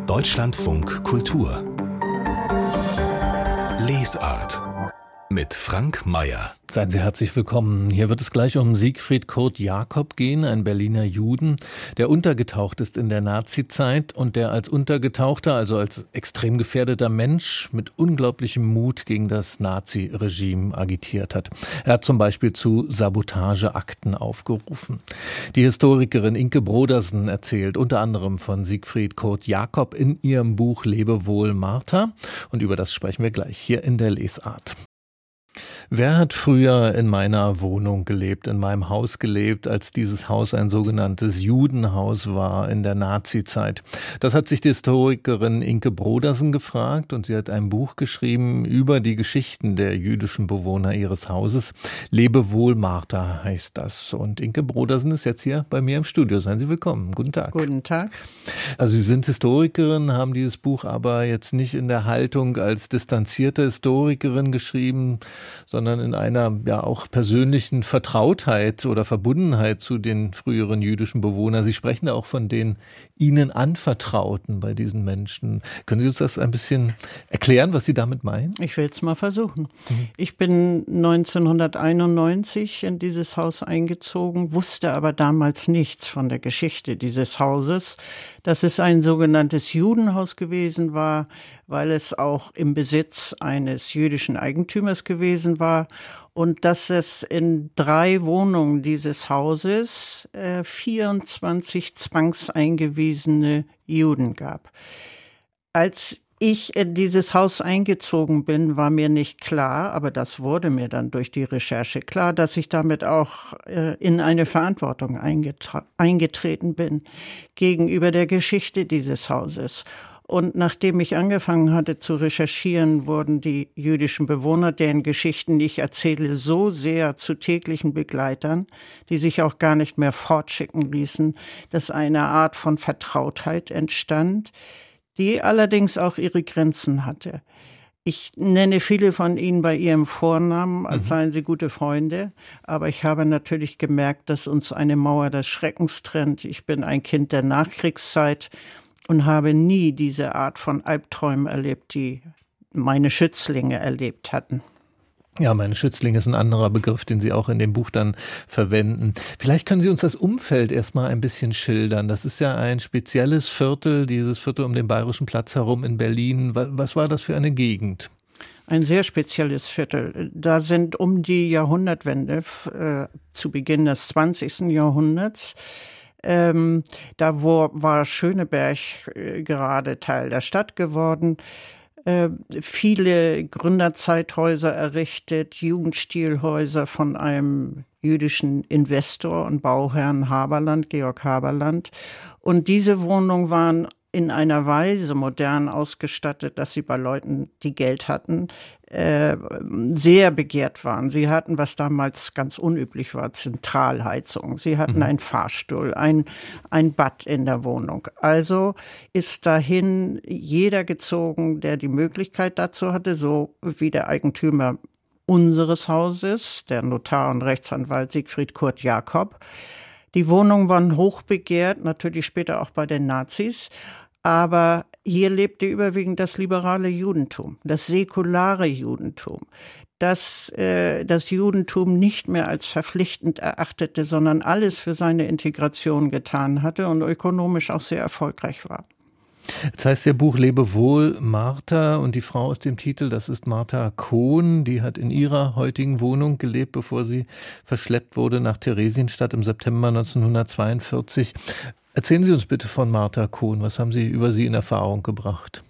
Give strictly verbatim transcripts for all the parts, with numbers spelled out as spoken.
Deutschlandfunk Kultur Lesart mit Frank Mayer. Seien Sie herzlich willkommen. Hier wird es gleich um Siegfried Kurt Jakob gehen, ein Berliner Juden, der untergetaucht ist in der Nazizeit und der als Untergetauchter, also als extrem gefährdeter Mensch, mit unglaublichem Mut gegen das Nazi-Regime agitiert hat. Er hat zum Beispiel zu Sabotageakten aufgerufen. Die Historikerin Inke Brodersen erzählt unter anderem von Siegfried Kurt Jakob in ihrem Buch Lebewohl Martha, und über das sprechen wir gleich hier in der Lesart. Wer hat früher in meiner Wohnung gelebt, in meinem Haus gelebt, als dieses Haus ein sogenanntes Judenhaus war in der Nazizeit? Das hat sich die Historikerin Inke Brodersen gefragt, und sie hat ein Buch geschrieben über die Geschichten der jüdischen Bewohner ihres Hauses. Lebewohl Martha heißt das. Und Inke Brodersen ist jetzt hier bei mir im Studio. Seien Sie willkommen. Guten Tag. Guten Tag. Also Sie sind Historikerin, haben dieses Buch aber jetzt nicht in der Haltung als distanzierte Historikerin geschrieben, sondern in einer ja auch persönlichen Vertrautheit oder Verbundenheit zu den früheren jüdischen Bewohnern. Sie sprechen da auch von den Ihnen Anvertrauten bei diesen Menschen. Können Sie uns das ein bisschen erklären, was Sie damit meinen? Ich will es mal versuchen. Mhm. Ich bin neunzehnhunderteinundneunzig in dieses Haus eingezogen, wusste aber damals nichts von der Geschichte dieses Hauses, dass es ein sogenanntes Judenhaus gewesen war, weil es auch im Besitz eines jüdischen Eigentümers gewesen war, und dass es in drei Wohnungen dieses Hauses äh, vierundzwanzig zwangseingewiesene Juden gab. Als ich in dieses Haus eingezogen bin, war mir nicht klar, aber das wurde mir dann durch die Recherche klar, dass ich damit auch äh, in eine Verantwortung eingetra- eingetreten bin gegenüber der Geschichte dieses Hauses. Und nachdem ich angefangen hatte zu recherchieren, wurden die jüdischen Bewohner, deren Geschichten ich erzähle, so sehr zu täglichen Begleitern, die sich auch gar nicht mehr fortschicken ließen, dass eine Art von Vertrautheit entstand, die allerdings auch ihre Grenzen hatte. Ich nenne viele von ihnen bei ihrem Vornamen, als mhm. seien sie gute Freunde. Aber ich habe natürlich gemerkt, dass uns eine Mauer des Schreckens trennt. Ich bin ein Kind der Nachkriegszeit und habe nie diese Art von Albträumen erlebt, die meine Schützlinge erlebt hatten. Ja, meine Schützlinge ist ein anderer Begriff, den Sie auch in dem Buch dann verwenden. Vielleicht können Sie uns das Umfeld erstmal ein bisschen schildern. Das ist ja ein spezielles Viertel, dieses Viertel um den Bayerischen Platz herum in Berlin. Was war das für eine Gegend? Ein sehr spezielles Viertel. Da sind um die Jahrhundertwende, äh, zu Beginn des zwanzigsten Jahrhunderts, ähm, da wo, war Schöneberg äh, gerade Teil der Stadt geworden. Äh, viele Gründerzeithäuser errichtet, Jugendstilhäuser von einem jüdischen Investor und Bauherrn Haberland, Georg Haberland. Und diese Wohnungen waren in einer Weise modern ausgestattet, dass sie bei Leuten, die Geld hatten, äh, sehr begehrt waren. Sie hatten, was damals ganz unüblich war, Zentralheizung. Sie hatten mhm. einen Fahrstuhl, ein, ein Bad in der Wohnung. Also ist dahin jeder gezogen, der die Möglichkeit dazu hatte, so wie der Eigentümer unseres Hauses, der Notar und Rechtsanwalt Siegfried Kurt Jakob. Die Wohnungen waren hochbegehrt, natürlich später auch bei den Nazis. Aber hier lebte überwiegend das liberale Judentum, das säkulare Judentum, das äh, das Judentum nicht mehr als verpflichtend erachtete, sondern alles für seine Integration getan hatte und ökonomisch auch sehr erfolgreich war. Jetzt heißt Ihr Buch Lebewohl Martha, und die Frau aus dem Titel, das ist Martha Kohn, die hat in ihrer heutigen Wohnung gelebt, bevor sie verschleppt wurde nach Theresienstadt im September neunzehnhundertzweiundvierzig. Erzählen Sie uns bitte von Martha Kohn. Was haben Sie über sie in Erfahrung gebracht?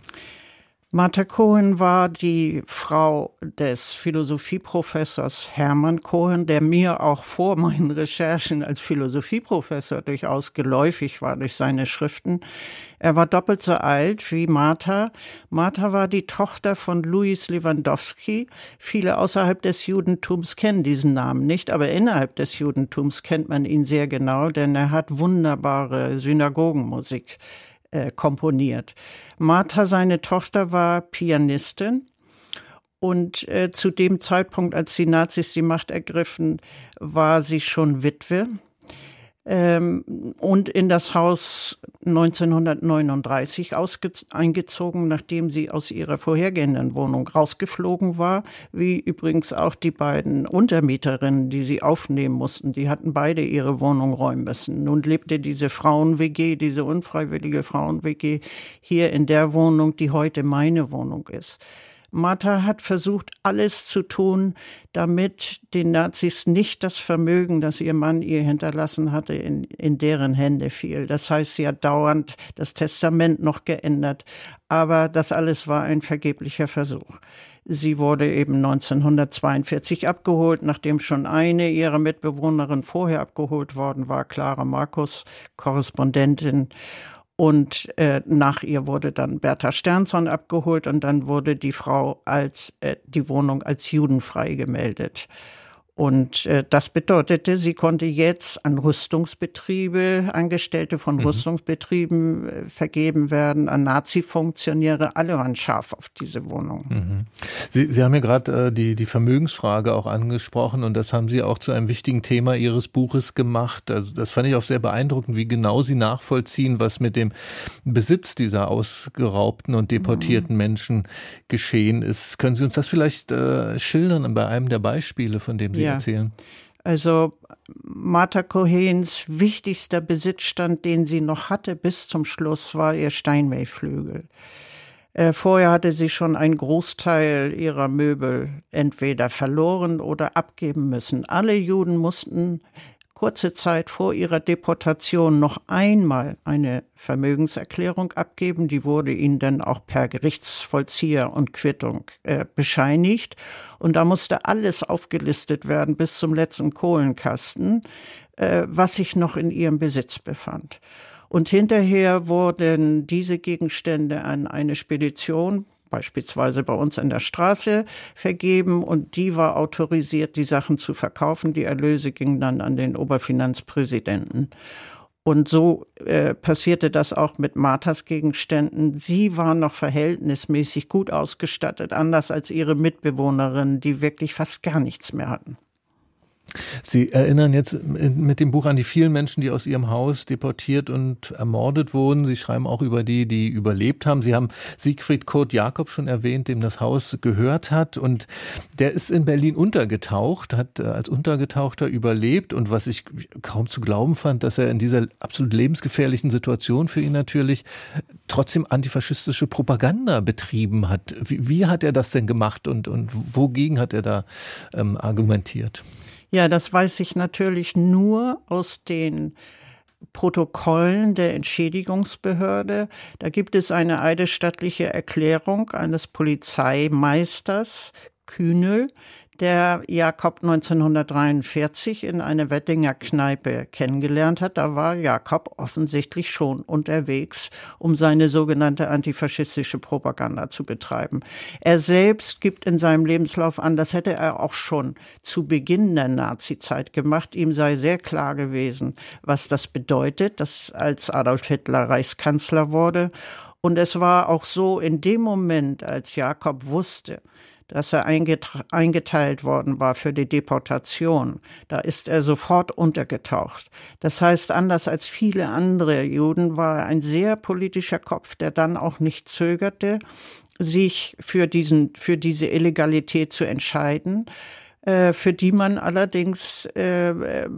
Martha Kohn war die Frau des Philosophieprofessors Hermann Cohen, der mir auch vor meinen Recherchen als Philosophieprofessor durchaus geläufig war durch seine Schriften. Er war doppelt so alt wie Martha. Martha war die Tochter von Louis Lewandowski. Viele außerhalb des Judentums kennen diesen Namen nicht, aber innerhalb des Judentums kennt man ihn sehr genau, denn er hat wunderbare Synagogenmusik äh, komponiert. Martha, seine Tochter, war Pianistin. Und äh, zu dem Zeitpunkt, als die Nazis die Macht ergriffen, war sie schon Witwe. ähm, und in das Haus neunzehnhundertneununddreißig ausge- eingezogen, nachdem sie aus ihrer vorhergehenden Wohnung rausgeflogen war, wie übrigens auch die beiden Untermieterinnen, die sie aufnehmen mussten. Die hatten beide ihre Wohnung räumen müssen. Nun lebte diese Frauen-W G, diese unfreiwillige Frauen-W G hier in der Wohnung, die heute meine Wohnung ist. Martha hat versucht, alles zu tun, damit den Nazis nicht das Vermögen, das ihr Mann ihr hinterlassen hatte, in, in deren Hände fiel. Das heißt, sie hat dauernd das Testament noch geändert. Aber das alles war ein vergeblicher Versuch. Sie wurde eben neunzehnhundertzweiundvierzig abgeholt, nachdem schon eine ihrer Mitbewohnerinnen vorher abgeholt worden war, Clara Markus, Korrespondentin. Und äh, nach ihr wurde dann Bertha Sternson abgeholt und dann wurde die Frau als äh, die Wohnung als judenfrei gemeldet. Und äh, das bedeutete, sie konnte jetzt an Rüstungsbetriebe, Angestellte von mhm. Rüstungsbetrieben äh, vergeben werden, an Nazi-Funktionäre. Alle waren scharf auf diese Wohnung. Mhm. Sie, Sie haben ja gerade äh, die, die Vermögensfrage auch angesprochen und das haben Sie auch zu einem wichtigen Thema Ihres Buches gemacht. Also das fand ich auch sehr beeindruckend, wie genau Sie nachvollziehen, was mit dem Besitz dieser ausgeraubten und deportierten mhm. Menschen geschehen ist. Können Sie uns das vielleicht äh, schildern bei einem der Beispiele, von dem Sie Ja. erzählen? Also Martha Cohens wichtigster Besitzstand, den sie noch hatte bis zum Schluss, war ihr Steinway-Flügel. Äh, vorher hatte sie schon einen Großteil ihrer Möbel entweder verloren oder abgeben müssen. Alle Juden mussten kurze Zeit vor ihrer Deportation noch einmal eine Vermögenserklärung abgeben. Die wurde ihnen dann auch per Gerichtsvollzieher und Quittung äh, bescheinigt. Und da musste alles aufgelistet werden bis zum letzten Kohlenkasten, äh, was sich noch in ihrem Besitz befand. Und hinterher wurden diese Gegenstände an eine Spedition, beispielsweise bei uns in der Straße, vergeben und die war autorisiert, die Sachen zu verkaufen. Die Erlöse gingen dann an den Oberfinanzpräsidenten. Und so äh, passierte das auch mit Marthas Gegenständen. Sie war noch verhältnismäßig gut ausgestattet, anders als ihre Mitbewohnerinnen, die wirklich fast gar nichts mehr hatten. Sie erinnern jetzt mit dem Buch an die vielen Menschen, die aus ihrem Haus deportiert und ermordet wurden. Sie schreiben auch über die, die überlebt haben. Sie haben Siegfried Kurt Jakob schon erwähnt, dem das Haus gehört hat. Und der ist in Berlin untergetaucht, hat als Untergetauchter überlebt. Und was ich kaum zu glauben fand, dass er in dieser absolut lebensgefährlichen Situation für ihn natürlich trotzdem antifaschistische Propaganda betrieben hat. Wie, wie hat er das denn gemacht und, und wogegen hat er da ähm, argumentiert? Ja, das weiß ich natürlich nur aus den Protokollen der Entschädigungsbehörde. Da gibt es eine eidesstattliche Erklärung eines Polizeimeisters Kühnel, der Jakob neunzehnhundertdreiundvierzig in einer Wettinger Kneipe kennengelernt hat. Da war Jakob offensichtlich schon unterwegs, um seine sogenannte antifaschistische Propaganda zu betreiben. Er selbst gibt in seinem Lebenslauf an, das hätte er auch schon zu Beginn der Nazizeit gemacht. Ihm sei sehr klar gewesen, was das bedeutet, dass als Adolf Hitler Reichskanzler wurde. Und es war auch so, in dem Moment, als Jakob wusste, dass er eingeteilt worden war für die Deportation. Da ist er sofort untergetaucht. Das heißt, anders als viele andere Juden war er ein sehr politischer Kopf, der dann auch nicht zögerte, sich für diesen, für diese Illegalität zu entscheiden, für die man allerdings äh,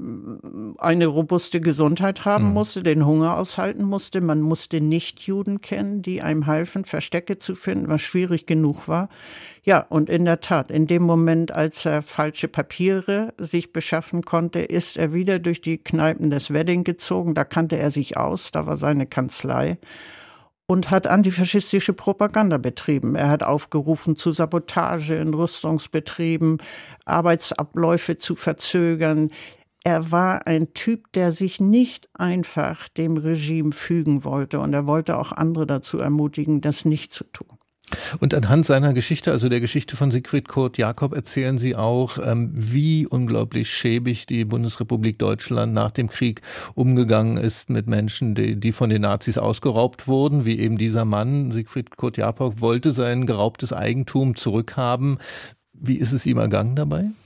eine robuste Gesundheit haben mhm. musste, den Hunger aushalten musste. Man musste Nicht-Juden kennen, die einem halfen, Verstecke zu finden, was schwierig genug war. Ja, und in der Tat, in dem Moment, als er falsche Papiere sich beschaffen konnte, ist er wieder durch die Kneipen des Wedding gezogen. Da kannte er sich aus, da war seine Kanzlei. Und hat antifaschistische Propaganda betrieben. Er hat aufgerufen zu Sabotage in Rüstungsbetrieben, Arbeitsabläufe zu verzögern. Er war ein Typ, der sich nicht einfach dem Regime fügen wollte. Und er wollte auch andere dazu ermutigen, das nicht zu tun. Und anhand seiner Geschichte, also der Geschichte von Siegfried Kurt Jakob, erzählen Sie auch, wie unglaublich schäbig die Bundesrepublik Deutschland nach dem Krieg umgegangen ist mit Menschen, die, die von den Nazis ausgeraubt wurden, wie eben dieser Mann, Siegfried Kurt Jakob, wollte sein geraubtes Eigentum zurückhaben. Wie ist es ihm ergangen dabei?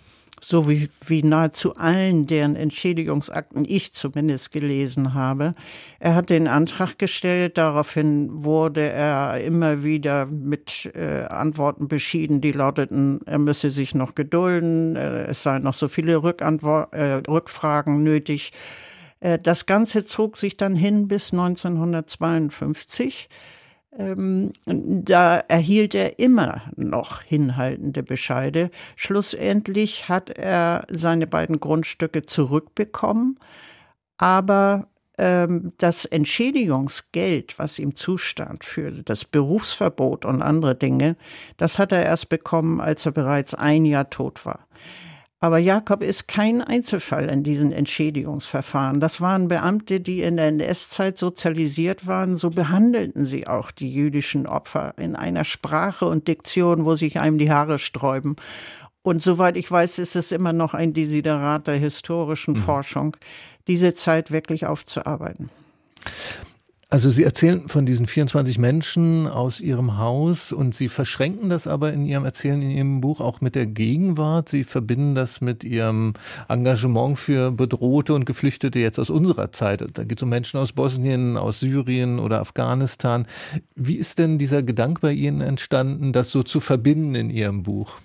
so wie, wie nahezu allen, deren Entschädigungsakten ich zumindest gelesen habe. Er hat den Antrag gestellt, daraufhin wurde er immer wieder mit äh, Antworten beschieden, die lauteten, er müsse sich noch gedulden, äh, es seien noch so viele Rückantwort, äh, Rückfragen nötig. Äh, das Ganze zog sich dann hin bis neunzehnhundertzweiundfünfzig. Ähm, da erhielt er immer noch hinhaltende Bescheide. Schlussendlich hat er seine beiden Grundstücke zurückbekommen, aber ähm, das Entschädigungsgeld, was ihm zustand für das Berufsverbot und andere Dinge, das hat er erst bekommen, als er bereits ein Jahr tot war. Aber Jakob ist kein Einzelfall in diesen Entschädigungsverfahren. Das waren Beamte, die in der N S-Zeit sozialisiert waren. So behandelten sie auch die jüdischen Opfer in einer Sprache und Diktion, wo sich einem die Haare sträuben. Und soweit ich weiß, ist es immer noch ein Desiderat der historischen mhm. Forschung, diese Zeit wirklich aufzuarbeiten. Also Sie erzählen von diesen vierundzwanzig Menschen aus Ihrem Haus und Sie verschränken das aber in Ihrem Erzählen, in Ihrem Buch auch mit der Gegenwart. Sie verbinden das mit Ihrem Engagement für Bedrohte und Geflüchtete jetzt aus unserer Zeit. Da geht es um Menschen aus Bosnien, aus Syrien oder Afghanistan. Wie ist denn dieser Gedanke bei Ihnen entstanden, das so zu verbinden in Ihrem Buch?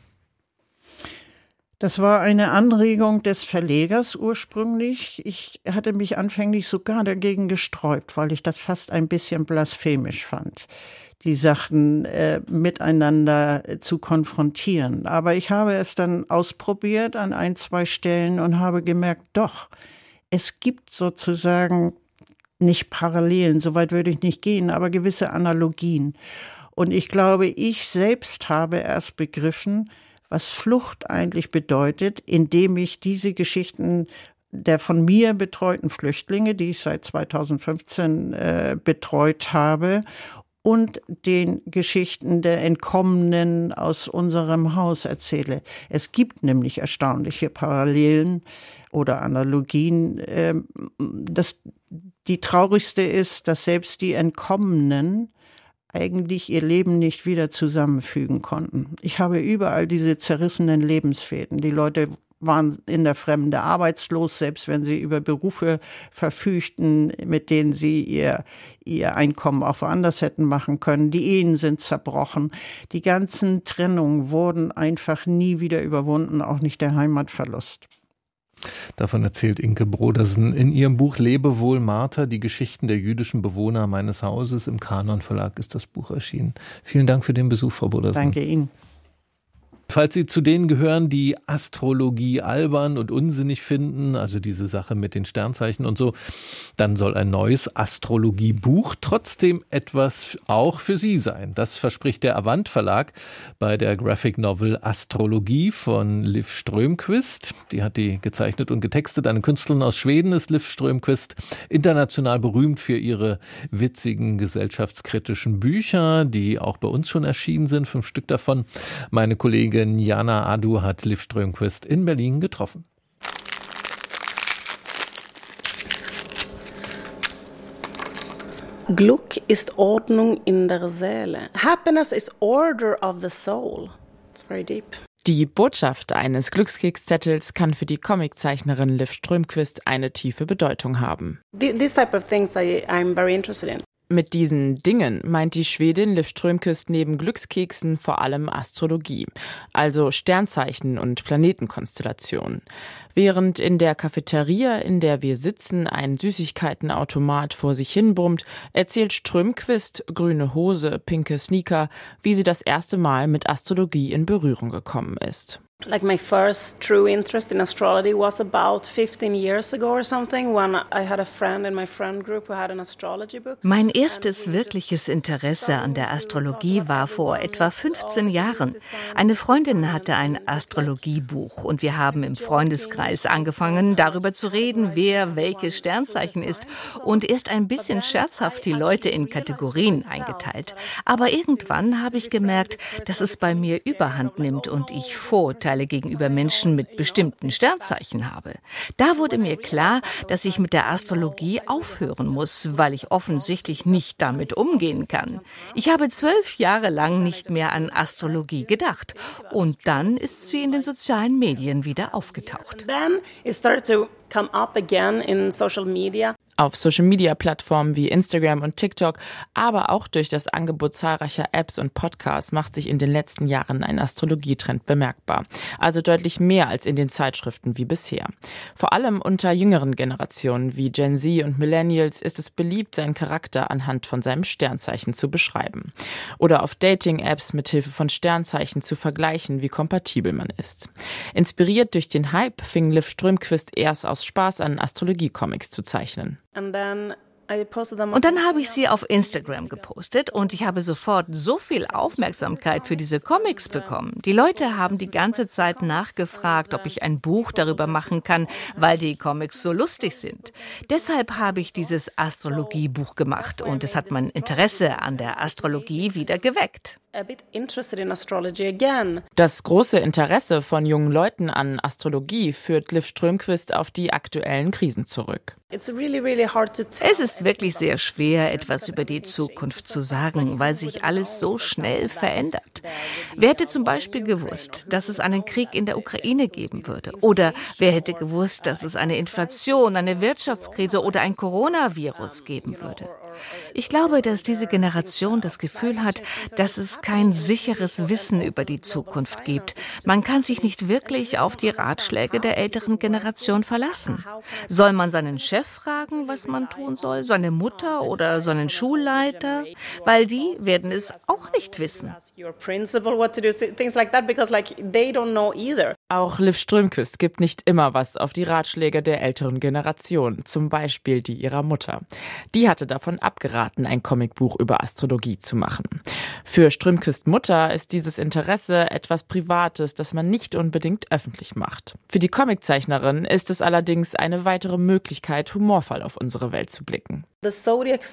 Das war eine Anregung des Verlegers ursprünglich. Ich hatte mich anfänglich sogar dagegen gesträubt, weil ich das fast ein bisschen blasphemisch fand, die Sachen äh, miteinander äh, zu konfrontieren. Aber ich habe es dann ausprobiert an ein, zwei Stellen und habe gemerkt, doch, es gibt sozusagen nicht Parallelen, so weit würde ich nicht gehen, aber gewisse Analogien. Und ich glaube, ich selbst habe erst begriffen, was Flucht eigentlich bedeutet, indem ich diese Geschichten der von mir betreuten Flüchtlinge, die ich seit zweitausendfünfzehn äh, betreut habe, und den Geschichten der Entkommenen aus unserem Haus erzähle. Es gibt nämlich erstaunliche Parallelen oder Analogien. Äh, das, die traurigste ist, dass selbst die Entkommenen eigentlich ihr Leben nicht wieder zusammenfügen konnten. Ich habe überall diese zerrissenen Lebensfäden. Die Leute waren in der Fremde arbeitslos, selbst wenn sie über Berufe verfügten, mit denen sie ihr, ihr Einkommen auch woanders hätten machen können. Die Ehen sind zerbrochen. Die ganzen Trennungen wurden einfach nie wieder überwunden, auch nicht der Heimatverlust. Davon erzählt Inke Brodersen in ihrem Buch Lebe wohl, Martha, die Geschichten der jüdischen Bewohner meines Hauses. Im Kanon Verlag ist das Buch erschienen. Vielen Dank für den Besuch, Frau Brodersen. Danke Ihnen. Falls Sie zu denen gehören, die Astrologie albern und unsinnig finden, also diese Sache mit den Sternzeichen und so, dann soll ein neues Astrologiebuch trotzdem etwas auch für Sie sein. Das verspricht der Avant Verlag bei der Graphic Novel Astrologie von Liv Strömquist. Die hat die gezeichnet und getextet. Eine Künstlerin aus Schweden ist Liv Strömquist, international berühmt für ihre witzigen gesellschaftskritischen Bücher, die auch bei uns schon erschienen sind, fünf Stück davon. Meine Kollegin Jana Adu hat Liv Strömquist in Berlin getroffen. Glück ist Ordnung in der Seele. Happiness is order of the soul. It's very deep. Die Botschaft eines Glückskekszettels kann für die Comiczeichnerin Liv Strömquist eine tiefe Bedeutung haben. These type of things I, I'm very interested in. Mit diesen Dingen meint die Schwedin Liv Strömquist neben Glückskeksen vor allem Astrologie, also Sternzeichen und Planetenkonstellationen. Während in der Cafeteria, in der wir sitzen, ein Süßigkeitenautomat vor sich hin brummt, erzählt Strömquist, grüne Hose, pinke Sneaker, wie sie das erste Mal mit Astrologie in Berührung gekommen ist. Like my first true interest in astrology was about fifteen years ago or something, when I had a friend in my friend group who had an astrology book. Mein erstes wirkliches Interesse an der Astrologie war vor etwa fünfzehn Jahren. Eine Freundin hatte ein Astrologiebuch und wir haben im Freundeskreis angefangen, darüber zu reden, wer welches Sternzeichen ist und erst ein bisschen scherzhaft die Leute in Kategorien eingeteilt. Aber irgendwann habe ich gemerkt, dass es bei mir Überhand nimmt und ich Vorurteile Vorurteile gegenüber Menschen mit bestimmten Sternzeichen habe. Da wurde mir klar, dass ich mit der Astrologie aufhören muss, weil ich offensichtlich nicht damit umgehen kann. Ich habe zwölf Jahre lang nicht mehr an Astrologie gedacht. Und dann ist sie in den sozialen Medien wieder aufgetaucht. Then it started to come up again in social media. Auf Social-Media-Plattformen wie Instagram und TikTok, aber auch durch das Angebot zahlreicher Apps und Podcasts macht sich in den letzten Jahren ein Astrologietrend bemerkbar. Also deutlich mehr als in den Zeitschriften wie bisher. Vor allem unter jüngeren Generationen wie Gen Z und Millennials ist es beliebt, seinen Charakter anhand von seinem Sternzeichen zu beschreiben. Oder auf Dating-Apps mit Hilfe von Sternzeichen zu vergleichen, wie kompatibel man ist. Inspiriert durch den Hype fing Liv Strömquist erst aus Spaß an, Astrologie-Comics zu zeichnen. And then I posted them Und dann habe ich sie auf Instagram gepostet und ich habe sofort so viel Aufmerksamkeit für diese Comics bekommen. Die Leute haben die ganze Zeit nachgefragt, ob ich ein Buch darüber machen kann, weil die Comics so lustig sind. Deshalb habe ich dieses Astrologiebuch gemacht und es hat mein Interesse an der Astrologie wieder geweckt. a bit interested in astrology again. Das große Interesse von jungen Leuten an Astrologie führt Liv Strömquist auf die aktuellen Krisen zurück. It's really, really hard to tell. Es ist wirklich sehr schwer, etwas über die Zukunft zu sagen, weil sich alles so schnell verändert. Wer hätte zum Beispiel gewusst, dass es einen Krieg in der Ukraine geben würde? Oder wer hätte gewusst, dass es eine Inflation, eine Wirtschaftskrise oder ein Coronavirus geben würde? Ich glaube, dass diese Generation das Gefühl hat, dass es kein sicheres Wissen über die Zukunft gibt. Man kann sich nicht wirklich auf die Ratschläge der älteren Generation verlassen. Soll man seinen Chef fragen, was man tun soll, seine Mutter oder seinen Schulleiter? Weil die werden es auch nicht wissen. Auch Liv Strömquist gibt nicht immer was auf die Ratschläge der älteren Generation, zum Beispiel die ihrer Mutter. Die hatte davon abgeraten, ein Comicbuch über Astrologie zu machen. Für Strömquist Mutter ist dieses Interesse etwas Privates, das man nicht unbedingt öffentlich macht. Für die Comiczeichnerin ist es allerdings eine weitere Möglichkeit, humorvoll auf unsere Welt zu blicken. Das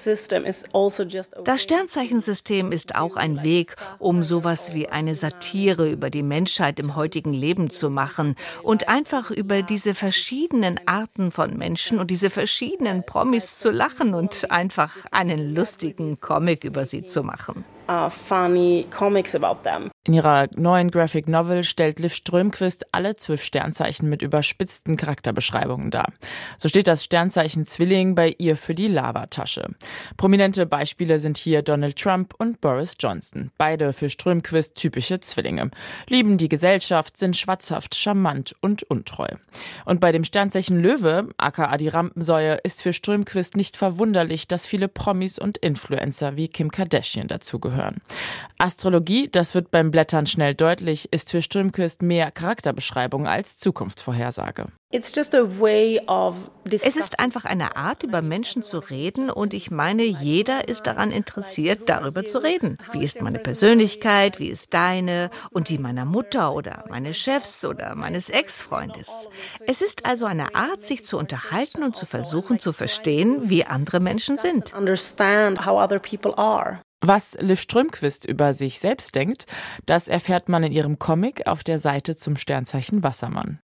Sternzeichensystem ist auch ein Weg, um sowas wie eine Satire über die Menschheit im heutigen Leben zu machen und einfach über diese verschiedenen Arten von Menschen und diese verschiedenen Promis zu lachen und einfach einen lustigen Comic über sie zu machen. Uh, funny comics about them. In ihrer neuen Graphic Novel stellt Liv Strömquist alle zwölf Sternzeichen mit überspitzten Charakterbeschreibungen dar. So steht das Sternzeichen Zwilling bei ihr für die Lavatasche. Prominente Beispiele sind hier Donald Trump und Boris Johnson. Beide für Strömquist typische Zwillinge. Lieben die Gesellschaft, sind schwatzhaft, charmant und untreu. Und bei dem Sternzeichen Löwe, aka die Rampensäue, ist für Strömquist nicht verwunderlich, dass viele Promis und Influencer wie Kim Kardashian dazugehören. Astrologie, das wird beim Blättern schnell deutlich, ist für Strömquist mehr Charakterbeschreibung als Zukunftsvorhersage. It's just a way of Es ist einfach eine Art, über Menschen zu reden und ich meine, jeder ist daran interessiert, darüber zu reden. Wie ist meine Persönlichkeit, wie ist deine und die meiner Mutter oder meines Chefs oder meines Ex-Freundes. Es ist also eine Art, sich zu unterhalten und zu versuchen zu verstehen, wie andere Menschen sind. Understand how other people are. Was Liv Strömquist über sich selbst denkt, das erfährt man in ihrem Comic auf der Seite zum Sternzeichen Wassermann.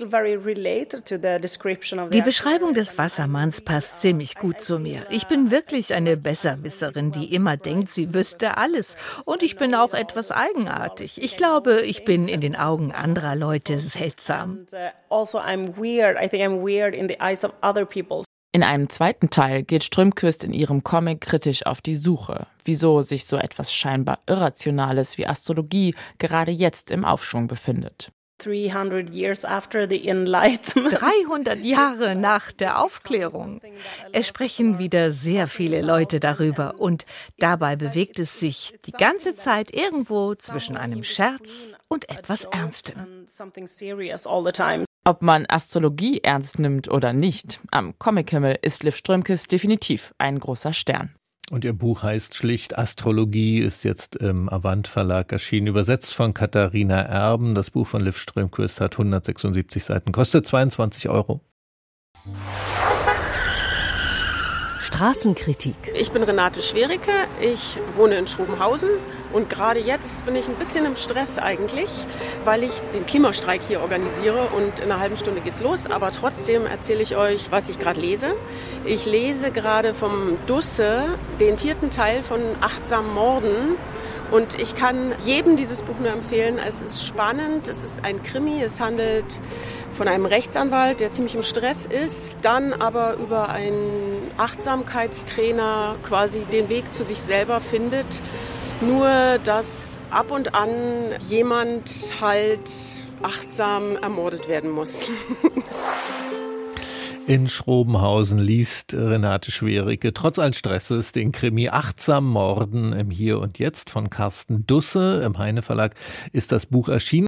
Die Beschreibung des Wassermanns passt ziemlich gut zu mir. Ich bin wirklich eine Besserwisserin, die immer denkt, sie wüsste alles. Und ich bin auch etwas eigenartig. Ich glaube, ich bin in den Augen anderer Leute seltsam. In einem zweiten Teil geht Strömquist in ihrem Comic kritisch auf die Suche, wieso sich so etwas scheinbar Irrationales wie Astrologie gerade jetzt im Aufschwung befindet. dreihundert years after the Enlightenment. dreihundert Jahre nach der Aufklärung. Es sprechen wieder sehr viele Leute darüber und dabei bewegt es sich die ganze Zeit irgendwo zwischen einem Scherz und etwas Ernstem. Ob man Astrologie ernst nimmt oder nicht, am Comichimmel ist Liv Strömquist definitiv ein großer Stern. Und ihr Buch heißt schlicht Astrologie, ist jetzt im Avant Verlag erschienen, übersetzt von Katharina Erben. Das Buch von Liv Strömquist hat hundertsechsundsiebzig Seiten, kostet zweiundzwanzig Euro. Straßenkritik. Ich bin Renate Schwericke, ich wohne in Schrobenhausen und gerade jetzt bin ich ein bisschen im Stress eigentlich, weil ich den Klimastreik hier organisiere und in einer halben Stunde geht's los, aber trotzdem erzähle ich euch, was ich gerade lese. Ich lese gerade vom Dusse den vierten Teil von Achtsam Morden. Und ich kann jedem dieses Buch nur empfehlen. Es ist spannend, es ist ein Krimi, es handelt von einem Rechtsanwalt, der ziemlich im Stress ist, dann aber über einen Achtsamkeitstrainer quasi den Weg zu sich selber findet. Nur, dass ab und an jemand halt achtsam ermordet werden muss. In Schrobenhausen liest Renate Schwericke trotz allen Stresses den Krimi Achtsam Morden im Hier und Jetzt von Carsten Dusse. Im Heine Verlag ist das Buch erschienen.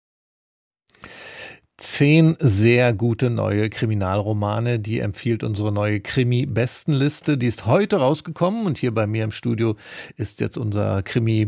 Zehn sehr gute neue Kriminalromane, die empfiehlt unsere neue Krimi-Bestenliste. Die ist heute rausgekommen und hier bei mir im Studio ist jetzt unser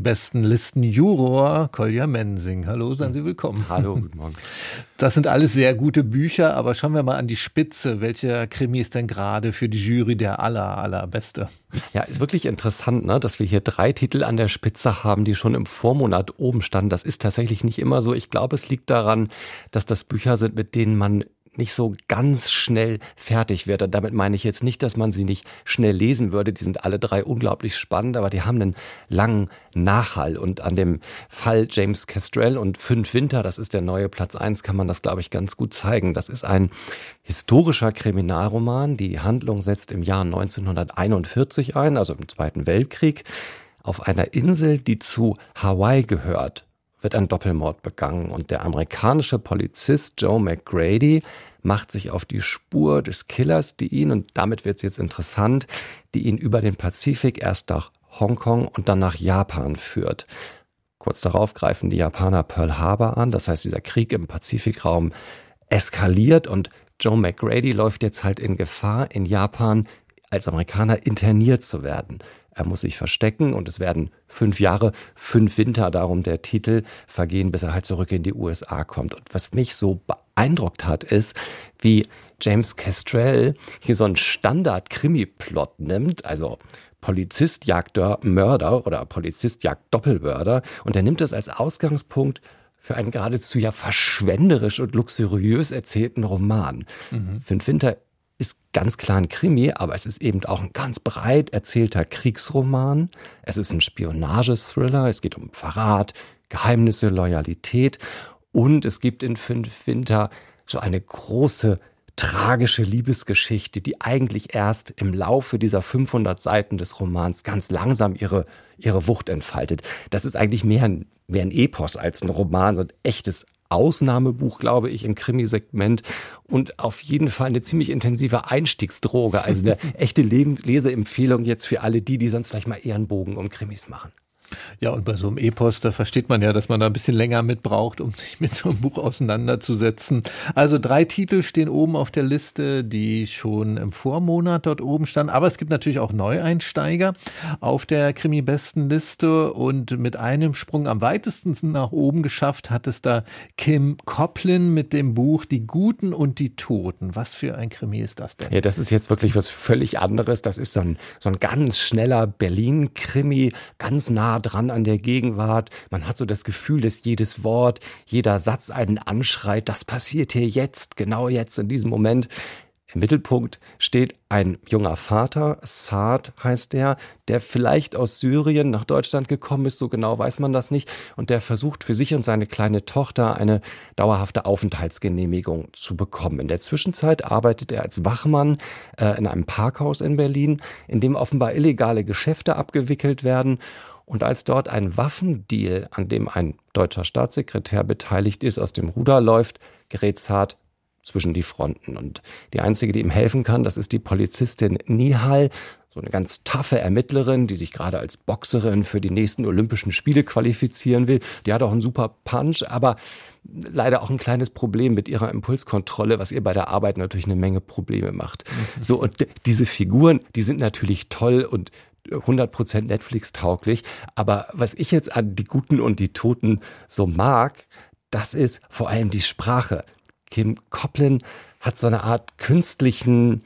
Krimi-Bestenlisten-Juror Kolja Mensing. Hallo, seien Sie willkommen. Hallo, guten Morgen. Das sind alles sehr gute Bücher, aber schauen wir mal an die Spitze. Welcher Krimi ist denn gerade für die Jury der aller, allerbeste? Ja, ist wirklich interessant, ne, dass wir hier drei Titel an der Spitze haben, die schon im Vormonat oben standen. Das ist tatsächlich nicht immer so. Ich glaube, es liegt daran, dass das Bücher sind, mit denen man nicht so ganz schnell fertig wird. Und damit meine ich jetzt nicht, dass man sie nicht schnell lesen würde. Die sind alle drei unglaublich spannend, aber die haben einen langen Nachhall. Und an dem Fall James Kestrel und Fünf Winter, das ist der neue Platz eins, kann man das, glaube ich, ganz gut zeigen. Das ist ein historischer Kriminalroman. Die Handlung setzt im Jahr neunzehnhunderteinundvierzig ein, also im Zweiten Weltkrieg. Auf einer Insel, die zu Hawaii gehört, wird ein Doppelmord begangen und der amerikanische Polizist Joe McGrady macht sich auf die Spur des Killers, die ihn, und damit wird es jetzt interessant, die ihn über den Pazifik erst nach Hongkong und dann nach Japan führt. Kurz darauf greifen die Japaner Pearl Harbor an, das heißt, dieser Krieg im Pazifikraum eskaliert und Joe McGrady läuft jetzt halt in Gefahr, in Japan als Amerikaner interniert zu werden. Er muss sich verstecken und es werden fünf Jahre, fünf Winter, darum der Titel, vergehen, bis er halt zurück in die U S A kommt. Und was mich so beeindruckt hat, ist, wie James Kestrel hier so einen Standard-Krimi-Plot nimmt, also Polizist jagt Mörder oder Polizist jagt Doppelmörder, und er nimmt das als Ausgangspunkt für einen geradezu ja verschwenderisch und luxuriös erzählten Roman. Mhm. Fünf Winter ist ganz klar ein Krimi, aber es ist eben auch ein ganz breit erzählter Kriegsroman. Es ist ein Spionagethriller, es geht um Verrat, Geheimnisse, Loyalität und es gibt in Fünf Winter so eine große tragische Liebesgeschichte, die eigentlich erst im Laufe dieser fünfhundert Seiten des Romans ganz langsam ihre, ihre Wucht entfaltet. Das ist eigentlich mehr ein, mehr ein Epos als ein Roman, so ein echtes Ausnahmebuch, glaube ich, im Krimisegment und auf jeden Fall eine ziemlich intensive Einstiegsdroge. Also eine echte Leseempfehlung jetzt für alle die, die sonst vielleicht mal eher einen Bogen um Krimis machen. Ja, und bei so einem Epos, da versteht man ja, dass man da ein bisschen länger mit braucht, um sich mit so einem Buch auseinanderzusetzen. Also drei Titel stehen oben auf der Liste, die schon im Vormonat dort oben standen. Aber es gibt natürlich auch Neueinsteiger auf der Krimi-Bestenliste. Und mit einem Sprung am weitesten nach oben geschafft hat es da Kim Coplin mit dem Buch Die Guten und die Toten. Was für ein Krimi ist das denn? Ja, das ist jetzt wirklich was völlig anderes. Das ist so ein, so ein ganz schneller Berlin-Krimi, ganz nah dran an der Gegenwart. Man hat so das Gefühl, dass jedes Wort, jeder Satz einen anschreit. Das passiert hier jetzt, genau jetzt in diesem Moment. Im Mittelpunkt steht ein junger Vater, Saad heißt der, der vielleicht aus Syrien nach Deutschland gekommen ist, so genau weiß man das nicht, und der versucht für sich und seine kleine Tochter eine dauerhafte Aufenthaltsgenehmigung zu bekommen. In der Zwischenzeit arbeitet er als Wachmann äh, in einem Parkhaus in Berlin, in dem offenbar illegale Geschäfte abgewickelt werden. Und als dort ein Waffendeal, an dem ein deutscher Staatssekretär beteiligt ist, aus dem Ruder läuft, gerät Saad zwischen die Fronten. Und die einzige, die ihm helfen kann, das ist die Polizistin Nihal, so eine ganz taffe Ermittlerin, die sich gerade als Boxerin für die nächsten Olympischen Spiele qualifizieren will. Die hat auch einen super Punch, aber leider auch ein kleines Problem mit ihrer Impulskontrolle, was ihr bei der Arbeit natürlich eine Menge Probleme macht. Mhm. So, und diese Figuren, die sind natürlich toll und hundert Prozent Netflix-tauglich. Aber was ich jetzt an Die Guten und die Toten so mag, das ist vor allem die Sprache. Kim Coplin hat so eine Art künstlichen,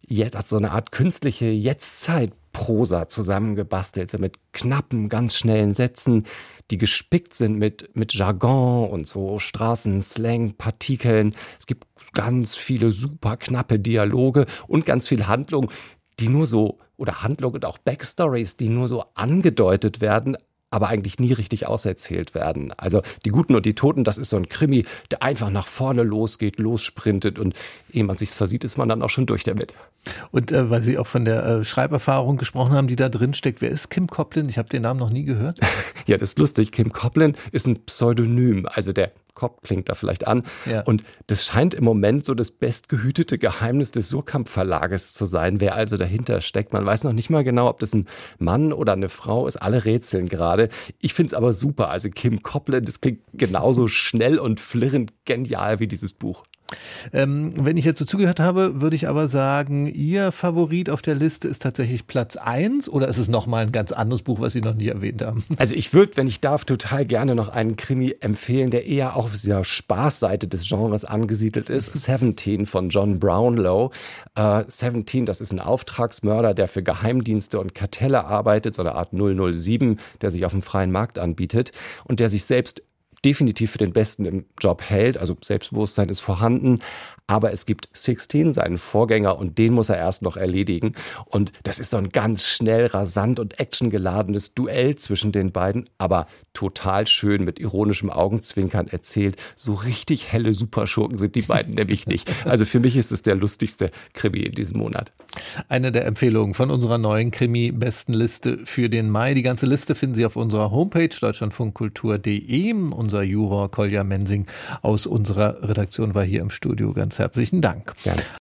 jetzt, so eine Art künstliche Jetztzeit-Prosa zusammengebastelt, so mit knappen, ganz schnellen Sätzen, die gespickt sind mit, mit Jargon und so Straßenslang, Partikeln. Es gibt ganz viele super knappe Dialoge und ganz viel Handlung, die nur so, oder Handlung und auch Backstories, die nur so angedeutet werden, aber eigentlich nie richtig auserzählt werden. Also die Guten und die Toten, das ist so ein Krimi, der einfach nach vorne losgeht, lossprintet und ehe man sich's versieht, ist man dann auch schon durch damit. Und äh, weil Sie auch von der äh, Schreiberfahrung gesprochen haben, die da drin steckt, wer ist Kim Coplin? Ich habe den Namen noch nie gehört. Ja, das ist lustig. Kim Coplin ist ein Pseudonym, also der Cop klingt da vielleicht an. Ja. Und das scheint im Moment so das bestgehütete Geheimnis des Surkamp Verlages zu sein, wer also dahinter steckt. Man weiß noch nicht mal genau, ob das ein Mann oder eine Frau ist. Alle rätseln gerade. Ich finde es aber super. Also Kim Coplin, das klingt genauso schnell und flirrend genial wie dieses Buch. Ähm, wenn ich jetzt so zugehört habe, würde ich aber sagen, Ihr Favorit auf der Liste ist tatsächlich Platz eins oder ist es nochmal ein ganz anderes Buch, was Sie noch nie erwähnt haben? Also ich würde, wenn ich darf, total gerne noch einen Krimi empfehlen, der eher auch auf dieser Spaßseite des Genres angesiedelt ist. Seventeen von John Brownlow. Äh, Seventeen, das ist ein Auftragsmörder, der für Geheimdienste und Kartelle arbeitet, so eine Art null null sieben, der sich auf dem freien Markt anbietet und der sich selbst definitiv für den Besten im Job hält, also Selbstbewusstsein ist vorhanden, aber es gibt Sixteen, seinen Vorgänger, und den muss er erst noch erledigen. Und das ist so ein ganz schnell, rasant und actiongeladenes Duell zwischen den beiden, aber total schön mit ironischem Augenzwinkern erzählt. So richtig helle Superschurken sind die beiden nämlich nicht. Also für mich ist es der lustigste Krimi in diesem Monat. Eine der Empfehlungen von unserer neuen Krimi-Bestenliste für den Mai. Die ganze Liste finden Sie auf unserer Homepage deutschlandfunkkultur punkt de. Unser Juror Kolja Mensing aus unserer Redaktion war hier im Studio. Ganz herzlichen Dank. Gerne.